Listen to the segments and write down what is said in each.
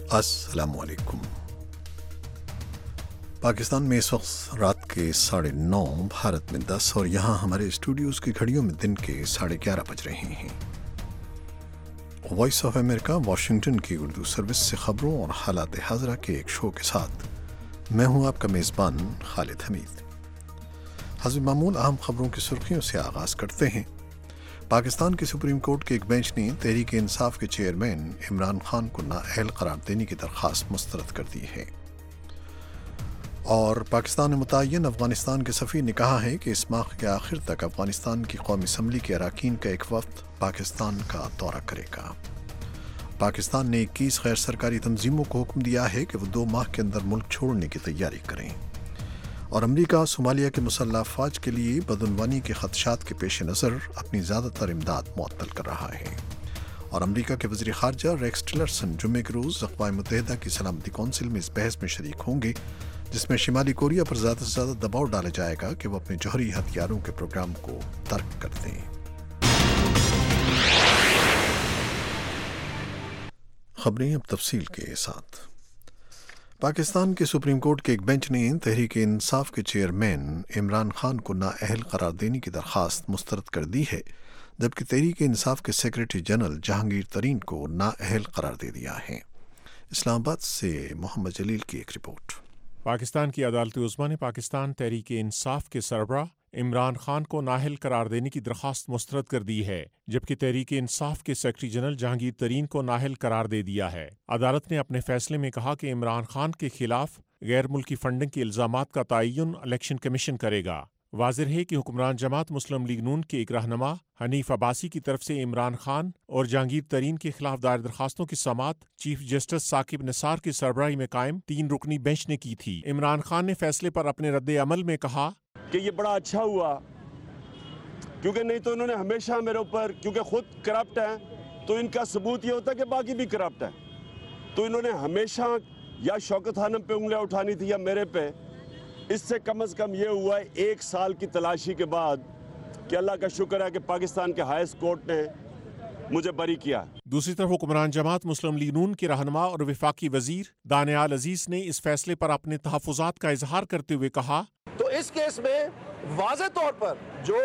السلام علیکم۔ پاکستان میں اس وقت رات کے 9:30، بھارت میں 10 اور یہاں ہمارے اسٹوڈیوز کی گھڑیوں میں دن کے 11:30 بج رہے ہیں۔ وائس آف امریکہ واشنگٹن کی اردو سروس سے خبروں اور حالات حاضرہ کے ایک شو کے ساتھ میں ہوں آپ کا میزبان خالد حمید۔ حسب معمول اہم خبروں کی سرخیوں سے آغاز کرتے ہیں۔ پاکستان کے سپریم کورٹ کے ایک بینچ نے تحریک انصاف کے چیئرمین عمران خان کو نااہل قرار دینے کی درخواست مسترد کر دی ہے، اور پاکستان میں متعین افغانستان کے سفیر نے کہا ہے کہ اس ماہ کے آخر تک افغانستان کی قومی اسمبلی کے اراکین کا ایک وفد پاکستان کا دورہ کرے گا۔ پاکستان نے 21 غیر سرکاری تنظیموں کو حکم دیا ہے کہ وہ 2 ماہ کے اندر ملک چھوڑنے کی تیاری کریں، اور امریکہ صومالیہ کے مسلح افواج کے لیے بدعنوانی کے خدشات کے پیش نظر اپنی زیادہ تر امداد معطل کر رہا ہے۔ اور امریکہ کے وزیر خارجہ ریکس ٹلرسن جمعے کے روز اقوام متحدہ کی سلامتی کونسل میں اس بحث میں شریک ہوں گے جس میں شمالی کوریا پر زیادہ سے زیادہ دباؤ ڈالا جائے گا کہ وہ اپنے جوہری ہتھیاروں کے پروگرام کو ترک کر دیں۔ خبریں اب تفصیل کے ساتھ۔ پاکستان کے سپریم کورٹ کے ایک بینچ نے تحریک انصاف کے چیئرمین عمران خان کو نااہل قرار دینے کی درخواست مسترد کر دی ہے، جبکہ تحریک انصاف کے سیکریٹری جنرل جہانگیر ترین کو نااہل قرار دے دیا ہے۔ اسلام آباد سے محمد جلیل کی ایک رپورٹ۔ پاکستان کی عدالت عظمیٰ نے پاکستان تحریک انصاف کے سربراہ عمران خان کو نااہل قرار دینے کی درخواست مسترد کر دی ہے، جبکہ تحریک انصاف کے سیکرٹری جنرل جہانگیر ترین کو نااہل قرار دے دیا ہے۔ عدالت نے اپنے فیصلے میں کہا کہ عمران خان کے خلاف غیر ملکی فنڈنگ کے الزامات کا تعین الیکشن کمیشن کرے گا۔ واضح ہے کہ حکمران جماعت مسلم لیگ نون کے ایک رہنما حنیف عباسی کی طرف سے عمران خان اور جہانگیر ترین کے خلاف دائر درخواستوں کی سماعت چیف جسٹس ثاقب نثار کی سربراہی میں قائم 3 رکنی بینچ نے کی تھی۔ عمران خان نے فیصلے پر اپنے رد عمل میں کہا کہ یہ بڑا اچھا ہوا، کیونکہ نہیں تو انہوں نے ہمیشہ میرے اوپر، کیونکہ خود کرپٹ ہیں تو ان کا ثبوت یہ ہوتا ہے کہ باقی بھی کرپٹ ہیں، تو انہوں نے ہمیشہ یا شوکت خانم پہ انگلیاں اٹھانی تھی یا میرے پہ۔ اس سے کم از کم یہ ہوا ہے 1 سال کی تلاشی کے بعد کہ اللہ کا شکر ہے کہ پاکستان کے ہائیسٹ کورٹ نے مجھے بری کیا۔ دوسری طرف حکمران جماعت مسلم لیگ نون کے رہنما اور وفاقی وزیر دانیال عزیز نے اس فیصلے پر اپنے تحفظات کا اظہار کرتے ہوئے کہا تو اس کیس میں واضح طور پر جو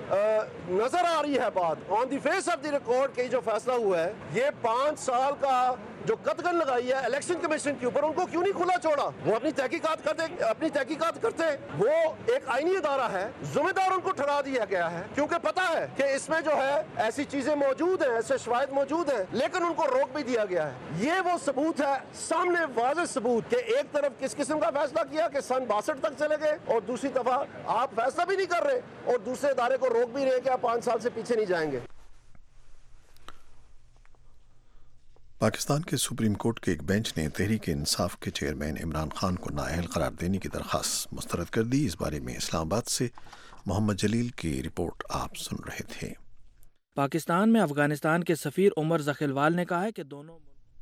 نظر آ رہی ہے بات on the face of the record کہ جو فیصلہ ہوا ہے، یہ 5 سال کا جو قطغن لگائی ہے الیکشن کمیشن کے اوپر، ان کو کیوں نہیں کھلا چھوڑا؟ وہ اپنی تحقیقات کرتے، وہ ایک آئینی ادارہ ہے، ذمہ دار ان کو ٹھہرا دیا گیا ہے کیونکہ پتا ہے کہ اس میں جو ہے ایسی چیزیں موجود ہیں، ایسے شواہد موجود ہیں، لیکن ان کو روک بھی دیا گیا ہے۔ یہ وہ ثبوت ہے، سامنے واضح ثبوت کہ ایک طرف کس قسم کا فیصلہ کیا کہ سن 62 تک چلے گئے، اور دوسری دفعہ آپ فیصلہ بھی نہیں کر رہے اور دوسرے ادارے کو روک بھی رہے کہ آپ 5 سال سے پیچھے نہیں جائیں گے۔ پاکستان کے سپریم کورٹ کے ایک بینچ نے تحریک انصاف کے چیئرمین عمران خان کو نااہل قرار دینے کی درخواست مسترد کر دی۔ اس بارے میں اسلام آباد سے محمد جلیل کی رپورٹ آپ سن رہے تھے۔ پاکستان میں افغانستان کے سفیر عمر ذخیروال نے کہا ہے کہ دونوں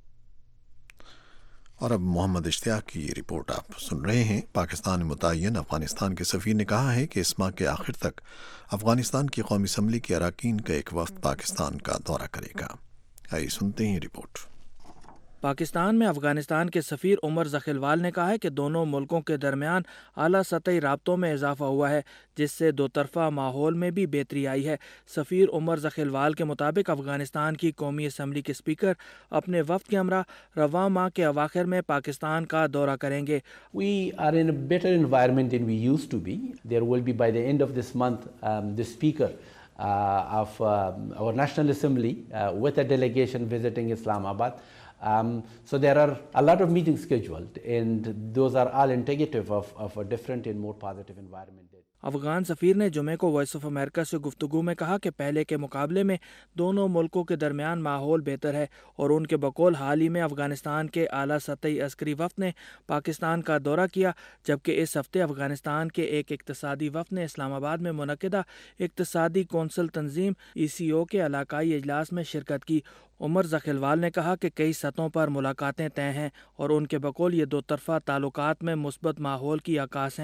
اور اب محمد اشتیاق کی یہ رپورٹ آپ سن رہے ہیں۔ پاکستان متعین افغانستان کے سفیر نے کہا ہے کہ اس ماہ کے آخر تک افغانستان کی قومی اسمبلی کے اراکین کا ایک وفد پاکستان کا دورہ کرے گا۔ آئیے سنتے ہیں رپورٹ۔ پاکستان میں افغانستان کے سفیر عمر ذخیروال نے کہا ہے کہ دونوں ملکوں کے درمیان اعلیٰ سطحی رابطوں میں اضافہ ہوا ہے، جس سے 2 طرفہ ماحول میں بھی بہتری آئی ہے۔ سفیر عمر ذخیروال کے مطابق افغانستان کی قومی اسمبلی کے اسپیکر اپنے وفد کے ہمراہ رواں ماہ کے اواخر میں پاکستان کا دورہ کریں گے۔ We are in a better environment than we used to be. There will be by the end of this month the speaker of our National Assembly with a delegation visiting Islamabad. So there are a lot of meetings scheduled, and those are all indicative of a different and more positive environment. Afghan سفیر نے جمعے کو voice of امریکہ سے گفتگو میں کہا کہ پہلے کے مقابلے میں دونوں ملکوں کے درمیان ماحول بہتر ہے، اور ان کے بقول حال ہی میں افغانستان کے اعلیٰ سطحی عسکری وفد نے پاکستان کا دورہ کیا، جبکہ اس ہفتے افغانستان کے ایک اقتصادی وفد نے اسلام آباد میں منعقدہ اقتصادی کونسل تنظیم ECO کے علاقائی اجلاس میں شرکت کی۔ عمر ذخیروال نے کہا کہ کئی سطحوں پر ملاقاتیں طے ہیں، اور ان کے بقول یہ 2 طرفہ تعلقات میں مثبت ماحول کی عکاس ہیں۔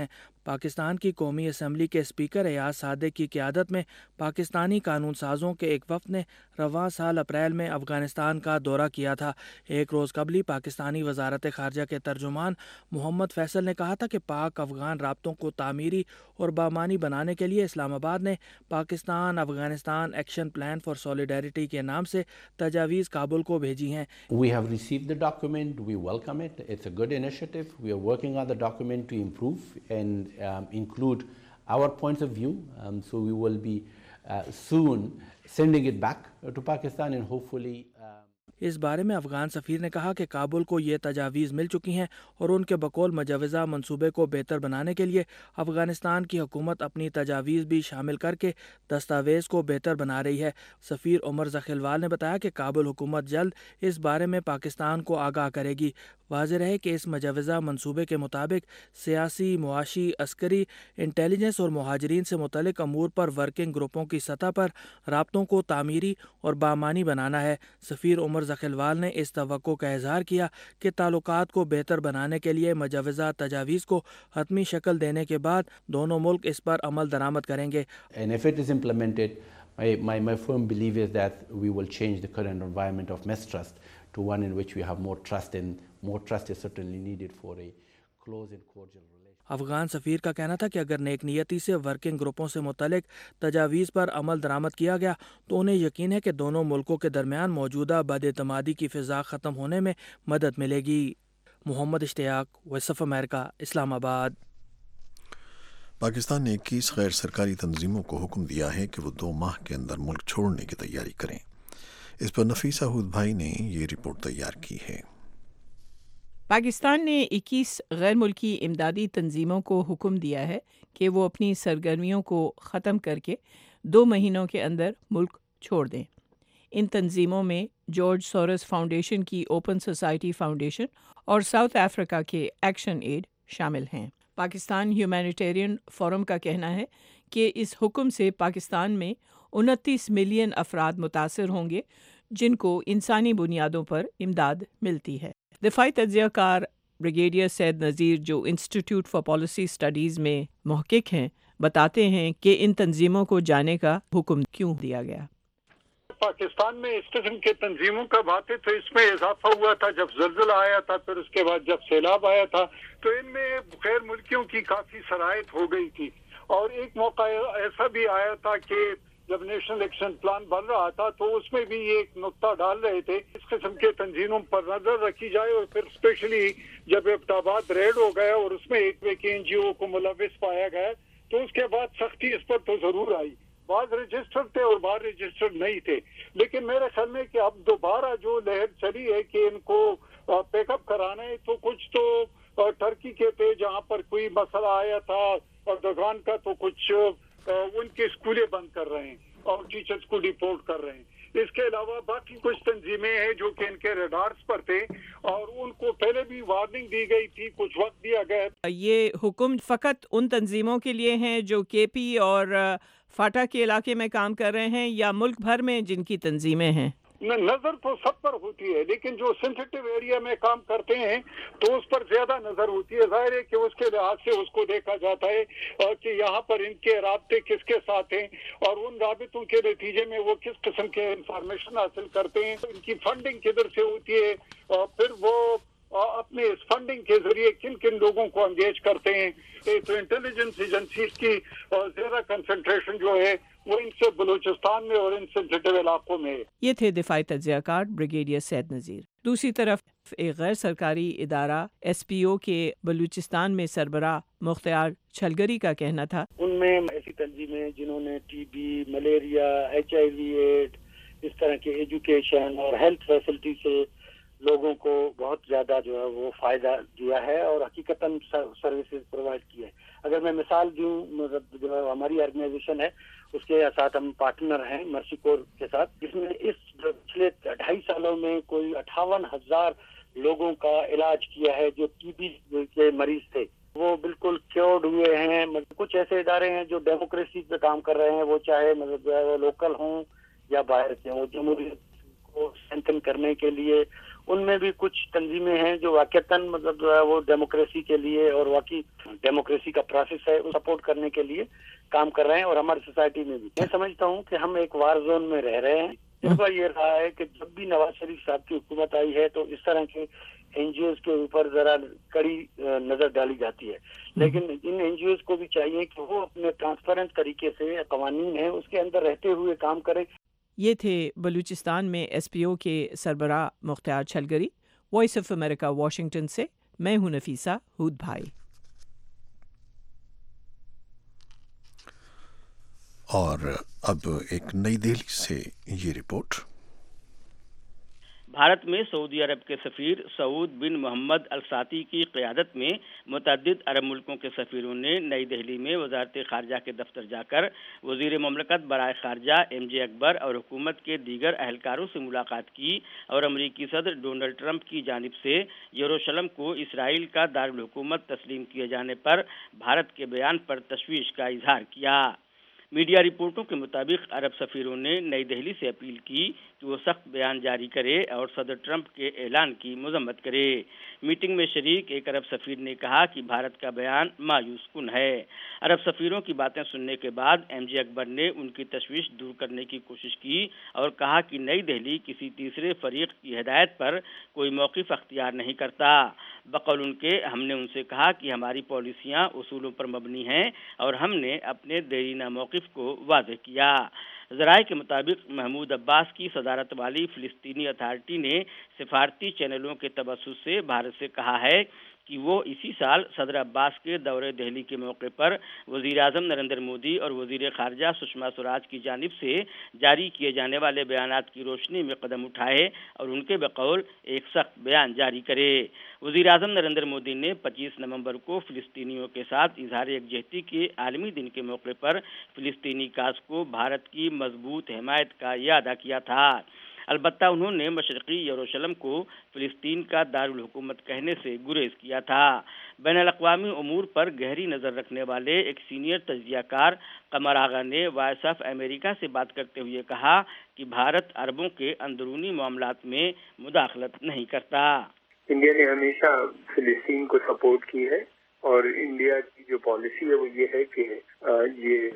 پاکستان کی قومی اسمبلی کے اسپیکر ایاز صادق کی قیادت میں پاکستانی قانون سازوں کے ایک وفد نے رواں سال اپریل میں افغانستان کا دورہ کیا تھا۔ ایک روز قبل پاکستانی وزارت خارجہ کے ترجمان محمد فیصل نے کہا تھا کہ پاک افغان رابطوں کو تعمیری اور بامانی بنانے کے لیے اسلام آباد نے Pakistan Afghanistan action plan for solidarity کے نام سے تجاویز کابل کو بھیجی ہیں۔ We have received the document. We welcome it. It's a good initiative. We are working on the document to improve and include our points of view. So we will be soon sending it back to Pakistan and hopefully اس بارے میں افغان سفیر نے کہا کہ کابل کو یہ تجاویز مل چکی ہیں اور ان کے بقول مجوزہ منصوبے کو بہتر بنانے کے لیے افغانستان کی حکومت اپنی تجاویز بھی شامل کر کے دستاویز کو بہتر بنا رہی ہے۔ سفیر عمر ذخیلوال نے بتایا کہ کابل حکومت جلد اس بارے میں پاکستان کو آگاہ کرے گی۔ واضح رہے کہ اس مجوزہ منصوبے کے مطابق سیاسی، معاشی، عسکری، انٹیلیجنس اور مہاجرین سے متعلق امور پر ورکنگ گروپوں کی سطح پر رابطوں کو تعمیری اور بامانی بنانا ہے۔ سفیر عمر ذخیلوال نے اس توقع کا اظہار کیا کہ تعلقات کو بہتر بنانے کے لیے مجوزہ تجاویز کو حتمی شکل دینے کے بعد دونوں ملک اس پر عمل درآمد کریں گے۔ and if it is implemented, my firm belief is that we will change the current environment of mistrust to one in which we have more trust, and more trust is certainly needed for a close and cordial relationship. Afghan سفیر کا کہنا تھا کہ اگر نیک نیتی سے working گروپوں سے متعلق تجاویز پر عمل درآمد کیا گیا تو انہیں یقین ہے کہ دونوں ملکوں کے درمیان موجودہ بد اعتمادی کی فضا ختم ہونے میں مدد ملے گی۔ محمد اشتیاق، وائس آف امریکہ، اسلام آباد۔ پاکستان نے 21 غیر سرکاری تنظیموں کو حکم دیا ہے کہ وہ 2 ماہ کے اندر ملک چھوڑنے کی تیاری کریں۔ اس پر نفیسہ ہود بھائی نے یہ رپورٹ تیار کی ہے۔ پاکستان نے 21 غیر ملکی امدادی تنظیموں کو حکم دیا ہے کہ وہ اپنی سرگرمیوں کو ختم کر کے 2 مہینوں کے اندر ملک چھوڑ دیں۔ ان تنظیموں میں جارج سورس فاؤنڈیشن کی اوپن سوسائٹی فاؤنڈیشن اور ساؤتھ افریقہ کے ایکشن ایڈ شامل ہیں۔ پاکستان ہیومینیٹیرین فورم کا کہنا ہے کہ اس حکم سے پاکستان میں 29 ملین افراد متاثر ہوں گے جن کو انسانی بنیادوں پر امداد ملتی ہے۔ دفاعی تجزیہ کار بریگیڈیئر سید نذیر، جو انسٹیٹیوٹ فار پالیسی اسٹڈیز میں محقق ہیں، بتاتے ہیں کہ ان تنظیموں کو جانے کا حکم کیوں دیا گیا۔ پاکستان میں اس قسم کے تنظیموں کا بات ہے تو اس میں اضافہ ہوا تھا جب زلزلہ آیا تھا، پھر اس کے بعد جب سیلاب آیا تھا تو ان میں غیر ملکیوں کی کافی سرایت ہو گئی تھی، اور ایک موقع ایسا بھی آیا تھا کہ جب نیشنل ایکشن پلان بن رہا تھا تو اس میں بھی یہ ایک نقطہ ڈال رہے تھے اس قسم کے تنظیموں پر نظر رکھی جائے، اور پھر اسپیشلی جب ابتاباد ریڈ ہو گیا اور اس میں ایک این جی او کو ملوث پایا گیا تو اس کے بعد سختی اس پر تو ضرور آئی۔ بعض رجسٹرڈ تھے اور بعض رجسٹرڈ نہیں تھے، لیکن میرے خیال میں کہ اب دوبارہ جو لہر چلی ہے کہ ان کو پیک اپ کرانا ہے، تو کچھ تو ٹرکی کے تھے جہاں پر کوئی مسئلہ آیا تھا، اردوغان کا تو کچھ ان کی اسکولیں بند کر رہے ہیں اور ٹیچرز کو ڈیپورٹ کر رہے ہیں۔ اس کے علاوہ باقی کچھ تنظیمیں ہیں جو کہ ان کے ریڈارز پر تھے اور ان کو پہلے بھی وارننگ دی گئی تھی، کچھ وقت دیا گیا۔ یہ حکم فقط ان تنظیموں کے لیے ہیں جو کے پی اور فاٹا کے علاقے میں کام کر رہے ہیں، یا ملک بھر میں جن کی تنظیمیں ہیں؟ نظر تو سب پر ہوتی ہے، لیکن جو سینسیٹیو ایریا میں کام کرتے ہیں تو اس پر زیادہ نظر ہوتی ہے۔ ظاہر ہے کہ اس کے لحاظ سے اس کو دیکھا جاتا ہے کہ یہاں پر ان کے رابطے کس کے ساتھ ہیں اور ان رابطوں کے نتیجے میں وہ کس قسم کے انفارمیشن حاصل کرتے ہیں، ان کی فنڈنگ کدھر سے ہوتی ہے، اور پھر وہ اپنے اس فنڈنگ کے ذریعے کن کن لوگوں کو انگیج کرتے ہیں۔ تو انٹیلیجنس ایجنسیز کی زیادہ کنسنٹریشن جو ہے وہ ان سے بلوچستان میں اور ان سینسیٹیو علاقوں میں ہے۔ یہ تھے دفاعی تجزیہ کار بریگیڈیئر سید نذیر۔ دوسری طرف ایک غیر سرکاری ادارہ ایس پی او کے بلوچستان میں سربراہ مختار چھلگری کا کہنا تھا، ان میں ایسی تنظیمیں جنہوں نے T B, malaria, HIV aid, اس طرح کے ایجوکیشن اور ہیلتھ فیسلٹی سے لوگوں کو بہت زیادہ جو ہے وہ فائدہ دیا ہے اور حقیقتاً سروسز پرووائڈ کی ہے۔ اگر میں مثال دوں، جو ہماری آرگنائزیشن ہے اس کے ساتھ ہم پارٹنر ہیں مرسی کور کے ساتھ، جس میں اس پچھلے 2.5 سالوں میں کوئی 58,000 لوگوں کا علاج کیا ہے جو ٹی بی کے مریض تھے، وہ بالکل کیورڈ ہوئے ہیں۔ کچھ ایسے ادارے ہیں جو ڈیموکریسی پہ کام کر رہے ہیں، وہ چاہے لوکل ہوں یا باہر کے ہوں، جمہوریت کو اسٹرینتھن کرنے کے لیے ان میں بھی کچھ تنظیمیں ہیں جو واقعتاً مطلب جو ہے وہ ڈیموکریسی کے لیے اور واقعی ڈیموکریسی کا پروسیس ہے اس سپورٹ کرنے کے لیے کام کر رہے ہیں، اور ہماری سوسائٹی میں بھی میں سمجھتا ہوں کہ ہم ایک وار زون میں رہ رہے ہیں۔ اس کا یہ رہا ہے کہ جب بھی نواز شریف صاحب کی حکومت آئی ہے تو اس طرح کے این جی اوز کے اوپر ذرا کڑی نظر ڈالی جاتی ہے، لیکن ان این جی اوز کو بھی چاہیے کہ وہ اپنے ٹرانسپیرنٹ طریقے سے قوانین ہیں اس کے اندر رہتے ہوئے کام کریں۔ یہ تھے بلوچستان میں ایس پی او کے سربراہ Mukhtar Chhalgari. Voice of America Washington سے میں ہوں نفیسہ ہود بھائی۔ اور اب ایک نئی دہلی سے یہ رپورٹ۔ بھارت میں سعودی عرب کے سفیر سعود بن محمد الساتی کی قیادت میں متعدد عرب ملکوں کے سفیروں نے نئی دہلی میں وزارت خارجہ کے دفتر جا کر وزیر مملکت برائے خارجہ ایم جے اکبر اور حکومت کے دیگر اہلکاروں سے ملاقات کی اور امریکی صدر ڈونلڈ ٹرمپ کی جانب سے یروشلم کو اسرائیل کا دارالحکومت تسلیم کیے جانے پر بھارت کے بیان پر تشویش کا اظہار کیا۔ میڈیا رپورٹوں کے مطابق عرب سفیروں نے نئی دہلی سے اپیل کی کہ وہ سخت بیان جاری کرے اور صدر ٹرمپ کے اعلان کی مذمت کرے۔ میٹنگ میں شریک ایک عرب سفیر نے کہا کہ بھارت کا بیان مایوس کن ہے۔ عرب سفیروں کی باتیں سننے کے بعد ایم جے اکبر نے ان کی تشویش دور کرنے کی کوشش کی اور کہا کہ نئی دہلی کسی تیسرے فریق کی ہدایت پر کوئی موقف اختیار نہیں کرتا۔ بقول ان کے ہم نے ان سے کہا کہ ہماری پالیسیاں اصولوں پر مبنی ہیں اور ہم نے اپنے دیرینہ موقف کو واضح کیا۔ ذرائع کے مطابق محمود عباس کی صدارت والی فلسطینی اتھارٹی نے سفارتی چینلوں کے توسط سے بھارت سے کہا ہے کہ وہ اسی سال صدر عباس کے دورے دہلی کے موقع پر وزیر اعظم نریندر مودی اور وزیر خارجہ سشما سوراج کی جانب سے جاری کیے جانے والے بیانات کی روشنی میں قدم اٹھائے اور ان کے بقول ایک سخت بیان جاری کرے۔ وزیر اعظم نریندر مودی نے 25 نومبر کو فلسطینیوں کے ساتھ اظہار یکجہتی کے عالمی دن کے موقع پر فلسطینی کاز کو بھارت کی مضبوط حمایت کا اعادہ کیا تھا۔ البتہ انہوں نے مشرقی یروشلم کو فلسطین کا دارالحکومت کہنے سے گریز کیا تھا۔ بین الاقوامی امور پر گہری نظر رکھنے والے ایک سینئر تجزیہ کار قمر آغا نے وائس آف امریکہ سے بات کرتے ہوئے کہا کہ بھارت عربوں کے اندرونی معاملات میں مداخلت نہیں کرتا۔ انڈیا نے ہمیشہ فلسطین کو سپورٹ کی ہے اور انڈیا کی جو پالیسی ہے وہ یہ ہے کہ یہ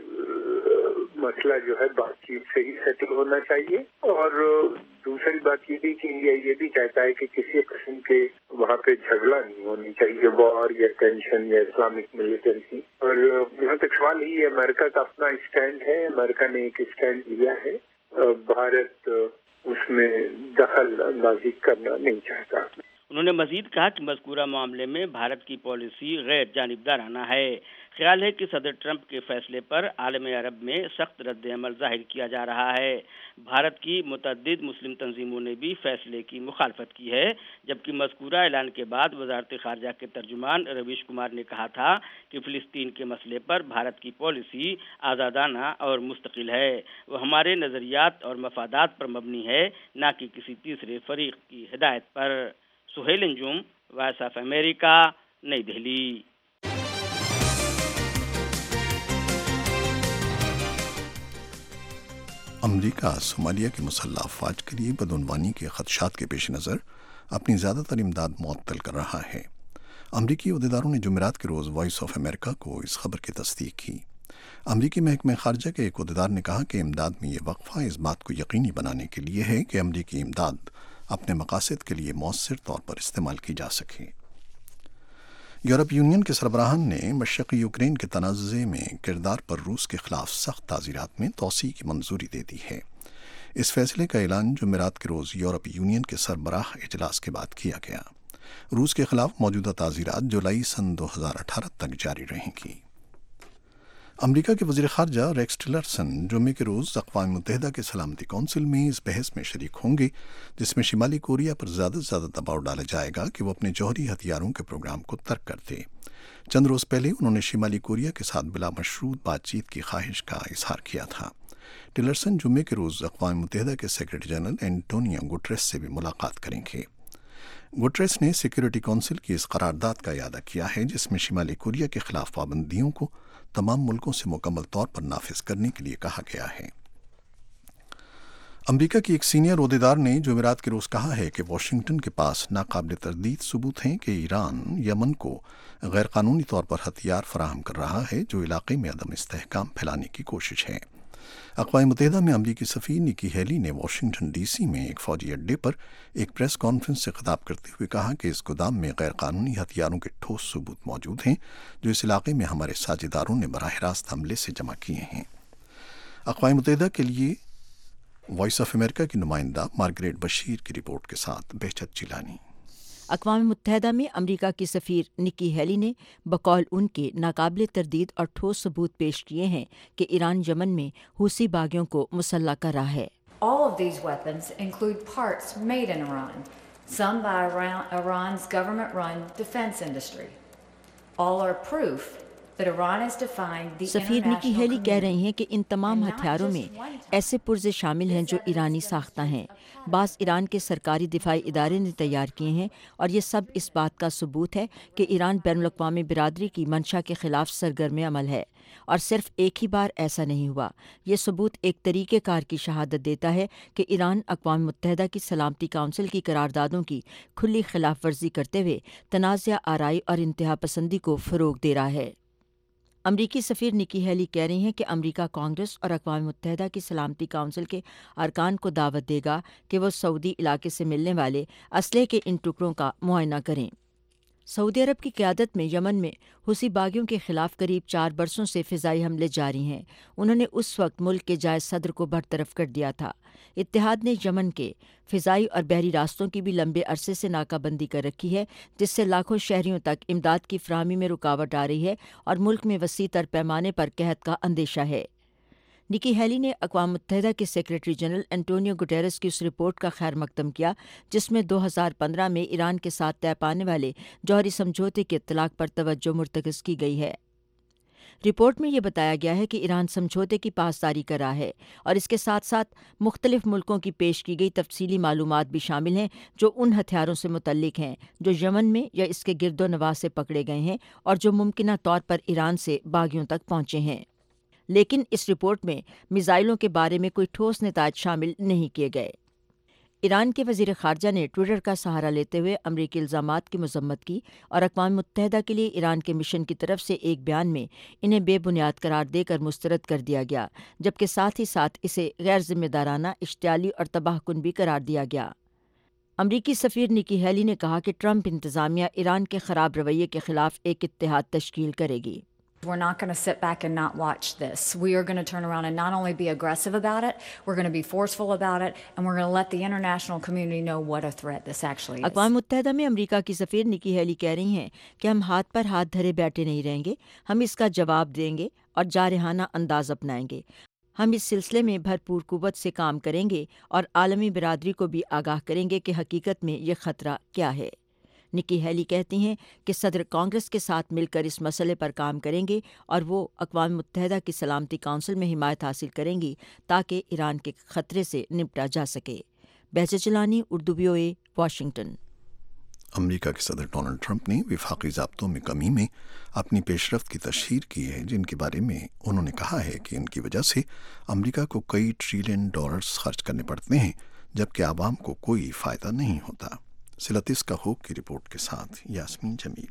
مسئلہ جو ہے بات چیت سے ہی سیٹل ہونا چاہیے، اور دوسری بات یہ بھی کہ انڈیا یہ بھی چاہتا ہے کہ کسی قسم کے وہاں پہ جھگڑا نہیں ہونی چاہیے، وار یا ٹینشن یا اسلامک ملیٹنسی۔ اور یہاں تک سوال ہی ہے، امریکہ کا اپنا اسٹینڈ ہے، امریکہ نے ایک اسٹینڈ لیا ہے، بھارت اس میں دخل اندازی کرنا نہیں چاہتا۔ انہوں نے مزید کہا کہ مذکورہ معاملے میں بھارت کی پالیسی غیر جانبدارانہ ہے۔ خیال ہے کہ صدر ٹرمپ کے فیصلے پر عالم عرب میں سخت رد عمل ظاہر کیا جا رہا ہے۔ بھارت کی متعدد مسلم تنظیموں نے بھی فیصلے کی مخالفت کی ہے، جبکہ مذکورہ اعلان کے بعد وزارت خارجہ کے ترجمان رویش کمار نے کہا تھا کہ فلسطین کے مسئلے پر بھارت کی پالیسی آزادانہ اور مستقل ہے، وہ ہمارے نظریات اور مفادات پر مبنی ہے، نہ کہ کسی تیسرے فریق کی ہدایت پر۔ Sohail Anjum, voice of America, نئی دہلی۔ امریکہ صومالیہ کے مسلح افواج کے لیے بدعنوانی کے خدشات کے پیش نظر اپنی زیادہ تر امداد معطل کر رہا ہے۔ امریکی عہدیداروں نے جمعرات کے روز وائس آف امریکہ کو اس خبر کی تصدیق کی۔ امریکی محکمہ خارجہ کے ایک عہدیدار نے کہا کہ امداد میں یہ وقفہ اس بات کو یقینی بنانے کے لیے ہے کہ امریکی امداد اپنے مقاصد کے لیے مؤثر طور پر استعمال کی جا سکے۔ یورپ یونین کے سربراہان نے مشرقی یوکرین کے تنازع میں کردار پر روس کے خلاف سخت تعزیرات میں توسیع کی منظوری دے دی ہے۔ اس فیصلے کا اعلان جمعرات کے روز یورپ یونین کے سربراہ اجلاس کے بعد کیا گیا۔ روس کے خلاف موجودہ تعزیرات جولائی سن 2018 تک جاری رہیں گی۔ امریکہ کے وزیر خارجہ ریکس ٹلرسن جمعے کے روز اقوام متحدہ کے سلامتی کونسل میں اس بحث میں شریک ہوں گے جس میں شمالی کوریا پر زیادہ سے زیادہ دباؤ ڈالا جائے گا کہ وہ اپنے جوہری ہتھیاروں کے پروگرام کو ترک کر دے۔ چند روز پہلے انہوں نے شمالی کوریا کے ساتھ بلا مشروط بات چیت کی خواہش کا اظہار کیا تھا۔ ٹلرسن جمعے کے روز اقوام متحدہ کے سیکرٹری جنرل اینٹونیو گوٹریس سے بھی ملاقات کریں گے۔ گوٹریس نے سیکورٹی کونسل کی اس قرارداد کا اعادہ کیا ہے جس میں شمالی کوریا کے خلاف پابندیوں کو تمام ملکوں سے مکمل طور پر نافذ کرنے کے لیے کہا گیا ہے۔ अमरीका की एक सीनियर ओहदेदार ने जुमेरात के रोज़ कहा है कि वाशिंगटन के पास नाकाबिल तरदीद सबूत हैं कि ईरान यमन को गैरकानूनी तौर पर हथियार फराहम कर रहा है, जो इलाके में अदम इस्तेहकाम फैलाने की कोशिश है। अक़वाम मुत्तहिदा में अमरीकी सफ़ीर निकी हेली ने वाशिंगटन DC में एक फ़ौजी अड्डे पर एक प्रेस कॉन्फ्रेंस से खिताब करते हुए कहा कि इस गोदाम में गैरकानूनी हथियारों के ठोस सबूत मौजूद हैं, जो इस इलाके में हमारे साझेदारों ने बराह रास्त हमले से जमा किए हैं। अक़वाम मुत्तहिदा के लिए वॉइस ऑफ अमेरिका की नुमाइंदा मार्गरेट बशीर की रिपोर्ट के साथ बेहचत जिलानी। अक़वाम मुत्तहिदा में अमरीका की सफ़ीर निकी हेली ने बकौल उनके नाकाबिल तरदीद और ठोस सबूत पेश किए हैं कि ईरान यमन में हूसी बागियों को मुसल्लह कर रहा है। All of these weapons include parts made in Iran, some by Iran's government-run defense industry. All are proof that Iran is defying the सफ़ीर निकी हेली कह रही हैं कि इन तमाम हथियारों में ऐसे पुर्जे शामिल हैं जो ईरानी साख्ता हैं। बाज़ ईरान के सरकारी दिफाई इदारे ने तैयार किए हैं और ये सब इस बात का सबूत है कि ईरान बैनुल-अक़वामी बिरादरी की मंशा के ख़िलाफ़ सरगर्म अमल है। और सिर्फ एक ही बार ऐसा नहीं हुआ। ये सबूत एक तरीक़ेकार की शहादत देता है कि ईरान अक़वाम मुत्तहिदा की सलामती काउंसिल की करारदादों की खुली खिलाफ वर्जी करते हुए तनाज़ा आराई और इंतहा पसंदी को फ़रोग़ दे रहा है। अमरीकी सफ़ीर निकी हेली कह रही हैं कि अमरीका कांग्रेस और अक़वाम मुत्तहिदा की सलामती काउंसिल के अरकान को दावत देगा कि वो सऊदी इलाके से मिलने वाले असलहे के इन टुकड़ों का मुआयना करें। सऊदी अरब की क़यादत में यमन में हुसी बागियों के ख़िलाफ़ करीब 4 बरसों से फ़िज़ाई हमले जारी हैं। उन्होंने उस वक्त मुल्क के जायज़ सदर को बरतरफ कर दिया था। इत्तेहाद ने यमन के फ़िज़ाई और बहरी रास्तों की भी लंबे अरसे से नाकाबंदी कर रखी है, जिससे लाखों शहरियों तक इमदाद की फ़राहमी में रुकावट आ रही है और मुल्क में वसी तर पैमाने पर कहत का अंदेशा है। निकी हेली ने अक़वाम मुत्तहिदा के सेक्रेटरी जनरल एंटोनियो गुटेरेस की उस रिपोर्ट का खैर मकदम किया जिसमें 2015 में ईरान के साथ तय पाने वाले जौहरी समझौते के इत्तलाक़ पर तवज्जो मुर्तकज़ की गई है। रिपोर्ट में ये बताया गया है कि ईरान समझौते की पासदारी कर रहा है और इसके साथ साथ मुख्तलिफ मुल्कों की पेश की गई तफसीली मालूमात भी शामिल हैं जो उन हथियारों से मुतल्लिक हैं जो यमन में या इसके गिरदो नवाह से पकड़े गए हैं और जो मुमकिना तौर पर ईरान से बागियों तक पहुँचे हैं। लेकिन इस रिपोर्ट में मिज़ाइलों के बारे में कोई ठोस नतायज शामिल नहीं किए गए। ईरान के वज़ीर ख़ारजा ने ट्विटर का सहारा लेते हुए अमरीकी इल्ज़ामात की मज़म्मत की और अक़वाम मुत्तहिदा के लिए ईरान के मिशन की तरफ से एक बयान में इन्हें बेबुनियाद करार देकर मुस्तरद कर दिया गया, जबकि साथ ही साथ इसे गैर ज़िम्मेदाराना, इश्तियाली और तबाहकुन भी करार दिया गया। अमरीकी सफ़ीर निकी हेली ने कहा कि ट्रंप इंतज़ामिया ईरान के ख़राब रवैये के ख़िलाफ़ एक इत्तेहाद तश्कील करेगी। We're not going to sit back and not watch this. We are going to turn around and not only be aggressive about it, we're going to be forceful about it, and we're going to let the international community know what a threat this actually is. अक़वाम मुत्तहिदा में अमरीका की सफ़ीर Nikki Haley कह रही हैं कि हम हाथ पर हाथ धरे बैठे नहीं रहेंगे, हम इसका जवाब देंगे और जारहाना अंदाज अपनाएंगे। हम इस सिलसिले में भरपूर कुव्वत से काम करेंगे और आलमी बिरादरी को भी आगाह करेंगे कि हकीकत में ये ख़तरा क्या है। निकी हेली कहती हैं कि सदर कांग्रेस के साथ मिलकर इस मसले पर काम करेंगे और वो अक़वाम मुत्तहिदा की सलामती काउंसिल में हिमायत हासिल करेंगी ताकि ईरान के ख़तरे से निपटा जा सके। Behjat Jilani, Urdu VOA, Washington. अमरीका के सदर डोनाल्ड ट्रंप ने विफाकी ज़ाब्तों में कमी में अपनी पेशरफ्त की तशहीर की है, जिनके बारे में उन्होंने कहा है कि इनकी वजह से अमरीका को कई ट्रिलियन डॉलर्स खर्च करने पड़ते हैं, जबकि आवाम को कोई फ़ायदा नहीं होता। सिलतिस का होक की रिपोर्ट के साथ यास्मीन जमील।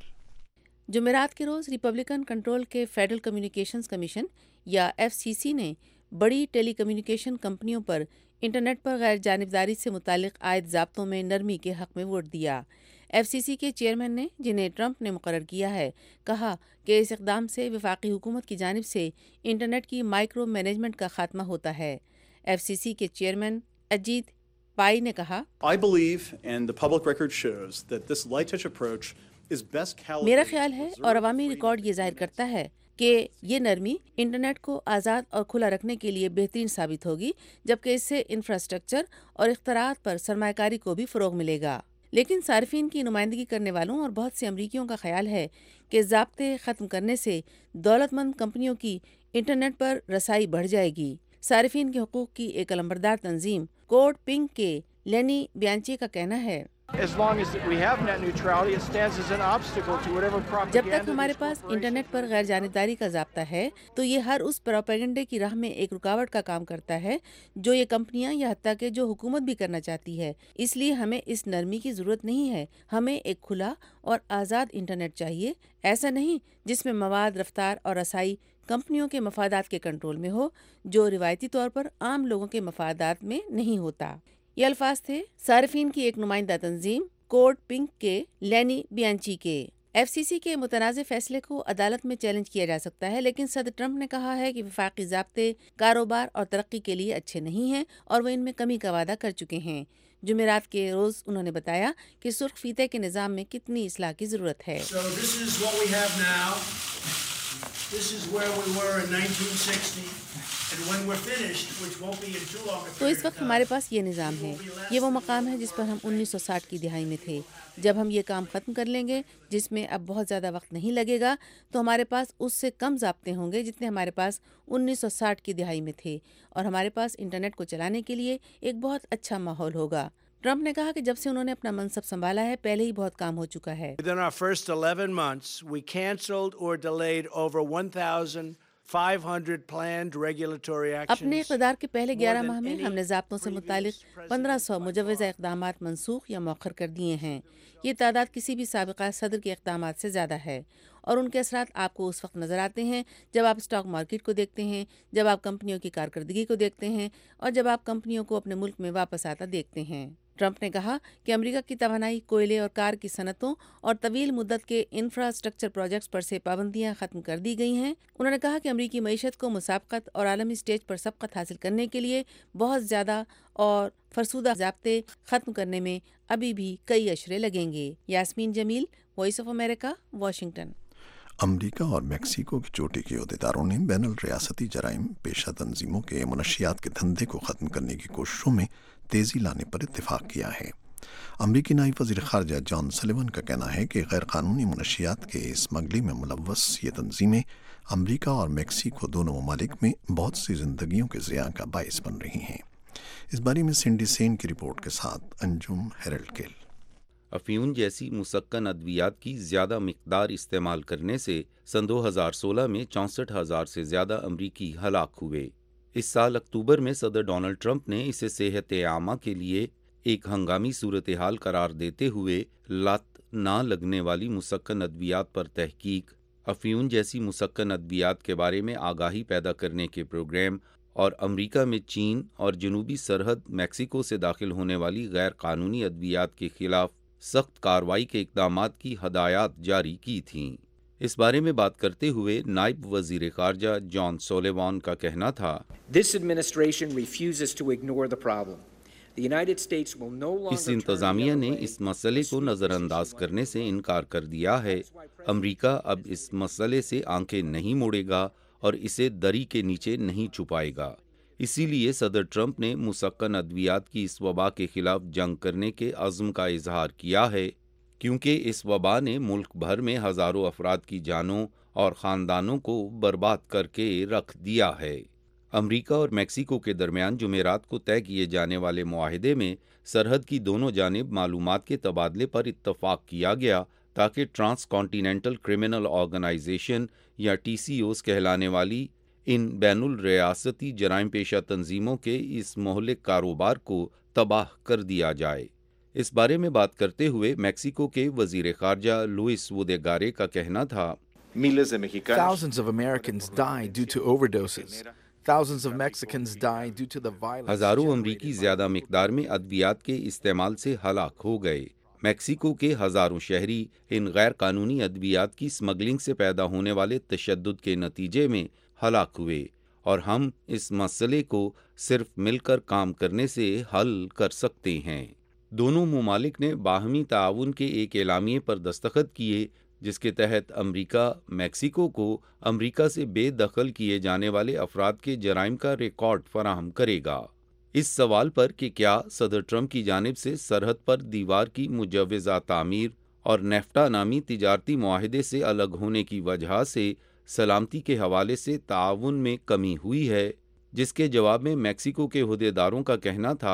जुमेरात के रोज़ रिपब्लिकन कंट्रोल के फेडरल कम्युनिकेशंस कमीशन या FCC ने बड़ी टेली कम्युनिकेशन कंपनियों पर इंटरनेट पर गैर जानिबदारी से मुतालिक आयद ज़ाब्तों में नरमी के हक़ में वोट दिया। FCC के चेयरमैन ने, जिन्हें ट्रंप ने मुकर्रर किया है, कहा कि इस इक़दाम से वफाकी हुकूमत की जानिब से इंटरनेट की माइक्रो मैनेजमेंट का खात्मा होता है। FCC के चेयरमैन अजीत पाई ने कहा, मेरा ख्याल है और अवामी रिकॉर्ड ये जाहिर करता है कि ये नरमी इंटरनेट को आज़ाद और खुला रखने के लिए बेहतरीन साबित होगी, जबकि इससे इंफ्रास्ट्रक्चर और इख्तराआत पर सरमायाकारी को भी फ़रोग़ मिलेगा। लेकिन सार्फिन की नुमाइंदगी करने वालों और बहुत से अमरीकियों का ख्याल है कि ज़ाब्ते ख़त्म करने से दौलतमंद कंपनियों की इंटरनेट पर रसाई बढ़ जाएगी। सार्फिन के हुकूक़ की एक अलंबरदार तंजीम कोड पिंक के लेनी बियांचे का कहना है, جب تک ہمارے پاس انٹرنیٹ پر غیر جانبداری کا ضابطہ ہے تو یہ ہر اس پروپیگنڈے کی راہ میں ایک رکاوٹ کا کام کرتا ہے جو یہ کمپنیاں یا حتیٰ کہ جو حکومت بھی کرنا چاہتی ہے. اس لیے ہمیں اس نرمی کی ضرورت نہیں ہے. ہمیں ایک کھلا اور آزاد انٹرنیٹ چاہیے، ایسا نہیں جس میں مواد، رفتار اور رسائی کمپنیوں کے مفادات کے کنٹرول میں ہو، جو روایتی طور پر عام لوگوں کے مفادات میں نہیں ہوتا. یہ الفاظ تھے صارفین کی ایک نمائندہ تنظیم کوڈ پنک کے لینی بیانچی کے. ایف سی سی کے متنازع فیصلے کو عدالت میں چیلنج کیا جا سکتا ہے، لیکن صدر ٹرمپ نے کہا ہے کہ وفاقی ضابطے کاروبار اور ترقی کے لیے اچھے نہیں ہیں اور وہ ان میں کمی کا وعدہ کر چکے ہیں. جمعرات کے روز انہوں نے بتایا کہ سرخ فیتے کے نظام میں کتنی اصلاح کی ضرورت ہے. تو اس وقت ہمارے پاس یہ نظام ہے. یہ وہ مقام ہے جس پر ہم 1960 کی دہائی میں تھے. جب ہم یہ کام ختم کر لیں گے، جس میں اب بہت زیادہ وقت نہیں لگے گا، تو ہمارے پاس اس سے کم ضابطے ہوں گے جتنے ہمارے پاس 1960 کی دہائی میں تھے، اور ہمارے پاس انٹرنیٹ کو چلانے کے لیے ایک بہت اچھا ماحول ہوگا. ٹرمپ نے کہا کہ جب سے انہوں نے اپنا منصب سنبھالا ہے پہلے ہی بہت کام ہو چکا ہے. Within our first 11 months, we canceled or delayed over 1,500 planned regulatory actions. اپنے اقتدار کے پہلے 11 ماہ میں ہم نے ضابطوں سے متعلق 1500 مجوزہ اقدامات منسوخ یا مؤخر کر دیے ہیں. یہ تعداد کسی بھی سابقہ صدر کے اقدامات سے زیادہ ہے، اور ان کے اثرات آپ کو اس وقت نظر آتے ہیں جب آپ اسٹاک مارکیٹ کو دیکھتے ہیں، جب آپ کمپنیوں کی کارکردگی کو دیکھتے ہیں، اور جب آپ کمپنیوں کو اپنے ملک میں واپس آتا دیکھتے ہیں. ٹرمپ نے کہا کہ امریکہ کی توانائی، کوئلے اور کار کی صنعتوں اور طویل مدت کے انفراسٹرکچر پروجیکٹس پر سے پابندیاں ختم کر دی گئی ہیں. انہوں نے کہا کہ امریکی معیشت کو مسابقت اور عالمی سٹیج پر سبقت حاصل کرنے کے لیے بہت زیادہ اور فرسودہ ضابطے ختم کرنے میں ابھی بھی کئی اشرے لگیں گے. Yasmeen Jamil, voice of America, Washington. امریکہ اور میکسیکو کی چوٹی کے عہدیداروں نے بین الریاستی جرائم پیشہ تنظیموں کے منشیات کے دھندے کو ختم کرنے کی کوششوں میں تیزی لانے پر اتفاق کیا ہے. امریکی نائب وزیر خارجہ جان سلیون کا کہنا ہے کہ غیر قانونی منشیات کے اسمگلنگ میں ملوث یہ تنظیمیں امریکہ اور میکسیکو دونوں ممالک میں بہت سی زندگیوں کے ضیاع کا باعث بن رہی ہیں. اس بارے میں سنڈی سین کی رپورٹ کے ساتھ انجم ہیرلڈ کیل. افیون جیسی مسکن ادویات کی زیادہ مقدار استعمال کرنے سے سن 2016 میں 64,000 سے زیادہ امریکی ہلاک ہوئے. اس سال اکتوبر میں صدر ڈونلڈ ٹرمپ نے اسے صحت عامہ کے لیے ایک ہنگامی صورتحال قرار دیتے ہوئے لت نہ لگنے والی مسکن ادویات پر تحقیق، افیون جیسی مسکن ادویات کے بارے میں آگاہی پیدا کرنے کے پروگرام اور امریکہ میں چین اور جنوبی سرحد میکسیکو سے داخل ہونے والی غیر قانونی ادویات کے خلاف سخت کارروائی کے اقدامات کی ہدایات جاری کی تھیں. اس بارے میں بات کرتے ہوئے نائب وزیر خارجہ جان سولیوان کا کہنا تھا، اس انتظامیہ نے اس مسئلے کو نظر انداز کرنے سے انکار کر دیا ہے. امریکہ اب اس مسئلے سے آنکھیں نہیں موڑے گا اور اسے دری کے نیچے نہیں چھپائے گا. اسی لیے صدر ٹرمپ نے مسکن ادویات کی اس وبا کے خلاف جنگ کرنے کے عزم کا اظہار کیا ہے، کیونکہ اس وبا نے ملک بھر میں ہزاروں افراد کی جانوں اور خاندانوں کو برباد کر کے رکھ دیا ہے. امریکہ اور میکسیکو کے درمیان جمعرات کو طے کیے جانے والے معاہدے میں سرحد کی دونوں جانب معلومات کے تبادلے پر اتفاق کیا گیا تاکہ ٹرانس کانٹیننٹل کرمنل آرگنائزیشن یا TCOs کہلانے والی ان بین الریاستی جرائم پیشہ تنظیموں کے اس مہلک کاروبار کو تباہ کر دیا جائے. اس بارے میں بات کرتے ہوئے میکسیکو کے وزیر خارجہ لوئس وودیگارے کا کہنا تھا، ہزاروں امریکی زیادہ مقدار میں ادویات کے استعمال سے ہلاک ہو گئے. میکسیکو کے ہزاروں شہری ان غیر قانونی ادویات کی اسمگلنگ سے پیدا ہونے والے تشدد کے نتیجے میں ہلاک ہوئے، اور ہم اس مسئلے کو صرف مل کر کام کرنے سے حل کر سکتے ہیں. دونوں ممالک نے باہمی تعاون کے ایک اعلامیے پر دستخط کیے جس کے تحت امریکہ میکسیکو کو امریکہ سے بے دخل کیے جانے والے افراد کے جرائم کا ریکارڈ فراہم کرے گا. اس سوال پر کہ کیا صدر ٹرمپ کی جانب سے سرحد پر دیوار کی مجوزہ تعمیر اور نیفٹا نامی تجارتی معاہدے سے الگ ہونے کی وجہ سے سلامتی کے حوالے سے تعاون میں کمی ہوئی ہے، جس کے جواب میں میکسیکو کے عہدیداروں کا کہنا تھا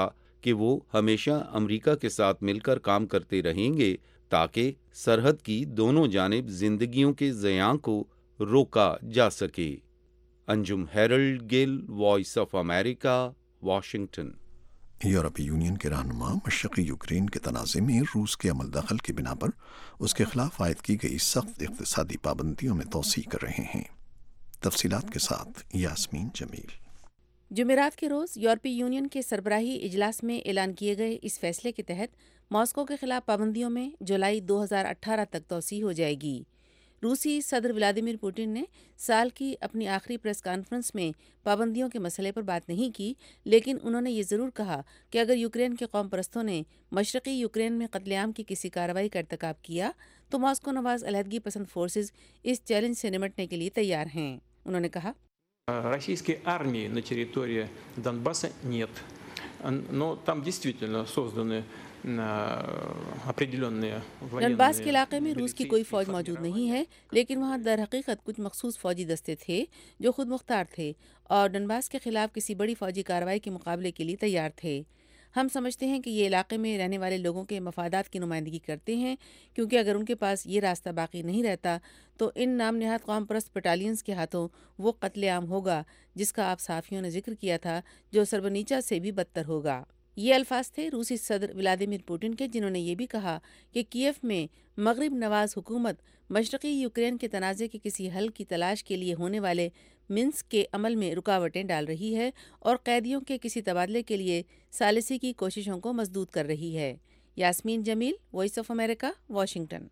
کہ وہ ہمیشہ امریکہ کے ساتھ مل کر کام کرتے رہیں گے تاکہ سرحد کی دونوں جانب زندگیوں کے ضیاع کو روکا جا سکے۔ Anjum Harold Gill, voice of America, Washington. یورپی یونین کے رہنما مشرقی یوکرین کے تنازع میں روس کے عمل دخل کی بنا پر اس کے خلاف عائد کی گئی سخت اقتصادی پابندیوں میں توسیع کر رہے ہیں۔ تفصیلات کے ساتھ یاسمین جمیل۔ جمعرات کے روز یورپی یونین کے سربراہی اجلاس میں اعلان کیے گئے اس فیصلے کے تحت ماسکو کے خلاف پابندیوں میں جولائی 2018 تک توسیع ہو جائے گی۔ روسی صدر ولادیمیر پوٹن نے سال کی اپنی آخری پریس کانفرنس میں پابندیوں کے مسئلے پر بات نہیں کی، لیکن انہوں نے یہ ضرور کہا کہ اگر یوکرین کے قوم پرستوں نے مشرقی یوکرین میں قتل عام کی کسی کارروائی کا ارتکاب کیا تو ماسکو نواز علیحدگی پسند فورسز اس چیلنج سے نمٹنے کے لیے تیار ہیں۔ انہوں نے کہا Российской армии на территории Донбасса нет, но там действительно созданы определенные военные... ڈنباس کے علاقے میں روس کی کوئی فوج موجود نہیں ہے، لیکن وہاں در حقیقت کچھ مخصوص فوجی دستے تھے جو خود مختار تھے اور ڈنباس کے خلاف کسی بڑی فوجی کارروائی کے مقابلے کے لیے تیار تھے۔ ہم سمجھتے ہیں کہ یہ علاقے میں رہنے والے لوگوں کے مفادات کی نمائندگی کرتے ہیں، کیونکہ اگر ان کے پاس یہ راستہ باقی نہیں رہتا تو ان نام نہاد قوم پرست بٹالینز کے ہاتھوں وہ قتل عام ہوگا جس کا آپ صحافیوں نے ذکر کیا تھا، جو سربنیچا سے بھی بدتر ہوگا۔ یہ الفاظ تھے روسی صدر ولادیمیر پوٹن کے، جنہوں نے یہ بھی کہا کہ کیف میں مغرب نواز حکومت مشرقی یوکرین کے تنازع کے کسی حل کی تلاش کے لیے ہونے والے منسک کے عمل میں رکاوٹیں ڈال رہی ہے اور قیدیوں کے کسی تبادلے کے لیے ثالثی کی کوششوں کو مسدود کر رہی ہے۔ Yasmeen Jamil, voice of America, Washington.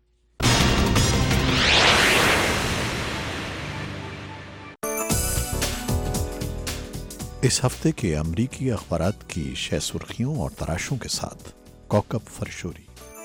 اس ہفتے کے امریکی اخبارات کی 6 سرخیوں اور تراشوں کے ساتھ کوکب فرشوری۔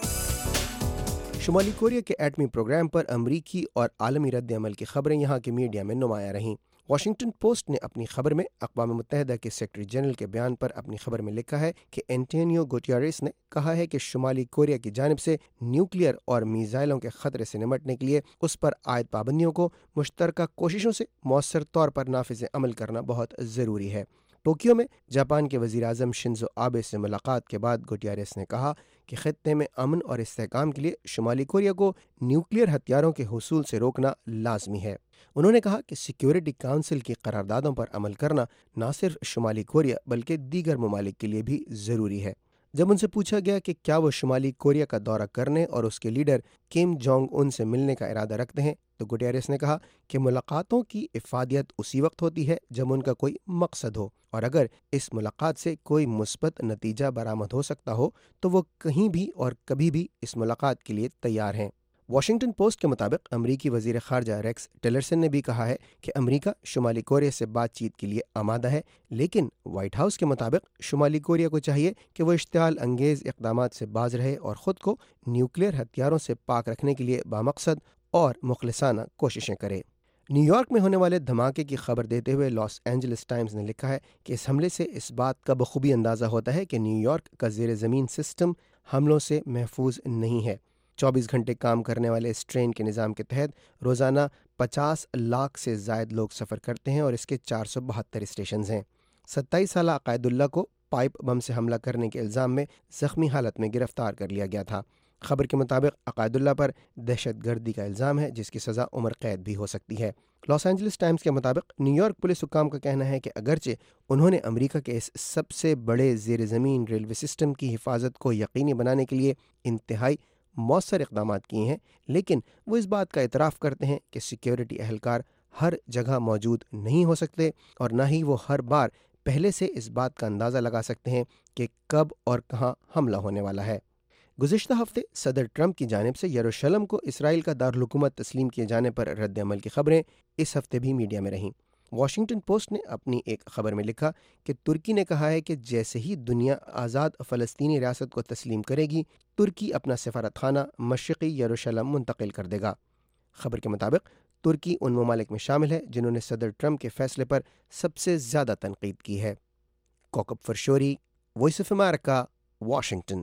شمالی کوریا کے ایٹمی پروگرام پر امریکی اور عالمی رد عمل کی خبریں یہاں کے میڈیا میں نمایاں رہیں۔ واشنگٹن پوسٹ نے اپنی خبر میں اقوام متحدہ کے سیکرٹری جنرل کے بیان پر اپنی خبر میں لکھا ہے کہ اینٹونیو گوٹیریس نے کہا ہے کہ شمالی کوریا کی جانب سے نیوکلیئر اور میزائلوں کے خطرے سے نمٹنے کے لیے اس پر عائد پابندیوں کو مشترکہ کوششوں سے مؤثر طور پر نافذ عمل کرنا بہت ضروری ہے۔ ٹوکیو میں جاپان کے وزیر اعظم شنزو آبے سے ملاقات کے بعد گوٹیریس نے کہا کہ خطے میں امن اور استحکام کے لیے شمالی کوریا کو نیوکلیئر ہتھیاروں کے حصول سے روکنا لازمی ہے۔ انہوں نے کہا کہ سیکیورٹی کونسل کی قراردادوں پر عمل کرنا نہ صرف شمالی کوریا بلکہ دیگر ممالک کے لیے بھی ضروری ہے۔ جب ان سے پوچھا گیا کہ کیا وہ شمالی کوریا کا دورہ کرنے اور اس کے لیڈر کم جونگ ان سے ملنے کا ارادہ رکھتے ہیں تو گوٹیریس نے کہا کہ ملاقاتوں کی افادیت اسی وقت ہوتی ہے جب ان کا کوئی مقصد ہو، اور اگر اس ملاقات سے کوئی مثبت نتیجہ برآمد ہو سکتا ہو تو وہ کہیں بھی اور کبھی بھی اس ملاقات کے لیے تیار ہیں۔ واشنگٹن پوسٹ کے مطابق امریکی وزیر خارجہ ریکس ٹیلرسن نے بھی کہا ہے کہ امریکہ شمالی کوریا سے بات چیت کے لیے آمادہ ہے، لیکن وائٹ ہاؤس کے مطابق شمالی کوریا کو چاہیے کہ وہ اشتعال انگیز اقدامات سے باز رہے اور خود کو نیوکلیئر ہتھیاروں سے پاک رکھنے کے لیے بامقصد اور مخلصانہ کوششیں کرے۔ نیو یارک میں ہونے والے دھماکے کی خبر دیتے ہوئے لاس اینجلس ٹائمز نے لکھا ہے کہ اس حملے سے اس بات کا بخوبی اندازہ ہوتا ہے کہ نیو یارک کا زیر زمین سسٹم حملوں سے محفوظ نہیں ہے۔ 24 گھنٹے کام کرنے والے اس ٹرین کے نظام کے تحت روزانہ 50 لاکھ سے زائد لوگ سفر کرتے ہیں اور اس کے 472 اسٹیشنز ہیں۔ 27 سالہ عقائد اللہ کو پائپ بم سے حملہ کرنے کے الزام میں زخمی حالت میں گرفتار کر لیا گیا تھا۔ خبر کے مطابق عقائد اللہ پر دہشت گردی کا الزام ہے جس کی سزا عمر قید بھی ہو سکتی ہے۔ لاس اینجلس ٹائمز کے مطابق نیو یارک پولیس حکام کا کہنا ہے کہ اگرچہ انہوں نے امریکہ کے اس سب سے بڑے زیر زمین ریلوے سسٹم کی حفاظت کو یقینی بنانے کے لیے انتہائی مؤثر اقدامات کیے ہیں، لیکن وہ اس بات کا اعتراف کرتے ہیں کہ سیکیورٹی اہلکار ہر جگہ موجود نہیں ہو سکتے اور نہ ہی وہ ہر بار پہلے سے اس بات کا اندازہ لگا سکتے ہیں کہ کب اور کہاں حملہ ہونے والا ہے۔ گزشتہ ہفتے صدر ٹرمپ کی جانب سے یروشلم کو اسرائیل کا دارالحکومت تسلیم کیے جانے پر رد عمل کی خبریں اس ہفتے بھی میڈیا میں رہیں۔ واشنگٹن پوسٹ نے اپنی ایک خبر میں لکھا کہ ترکی نے کہا ہے کہ جیسے ہی دنیا آزاد فلسطینی ریاست کو تسلیم کرے گی، ترکی اپنا سفارت خانہ مشرقی یروشلم منتقل کر دے گا۔ خبر کے مطابق ترکی ان ممالک میں شامل ہے جنہوں نے صدر ٹرمپ کے فیصلے پر سب سے زیادہ تنقید کی ہے۔ Kaukab Farshori, voice of America, Washington.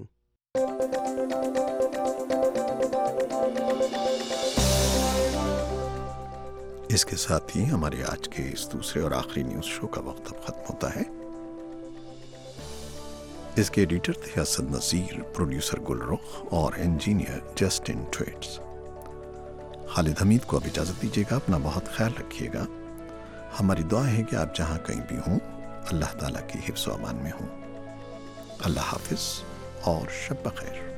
اس کے ساتھ ہی ہمارے آج کے اس دوسرے اور آخری نیوز شو کا وقت اب ختم ہوتا ہے۔ اس کے ایڈیٹر تھے اسد نذیر، پروڈیوسر گل رخ اور engineer Justin Tweets. Khalid Hameed کو اب اجازت دیجیے گا، اپنا بہت خیال رکھیے گا۔ ہماری دعا ہے کہ آپ جہاں کہیں بھی ہوں اللہ تعالیٰ کی حفظ و امان میں ہوں۔ اللہ حافظ اور شب بخیر۔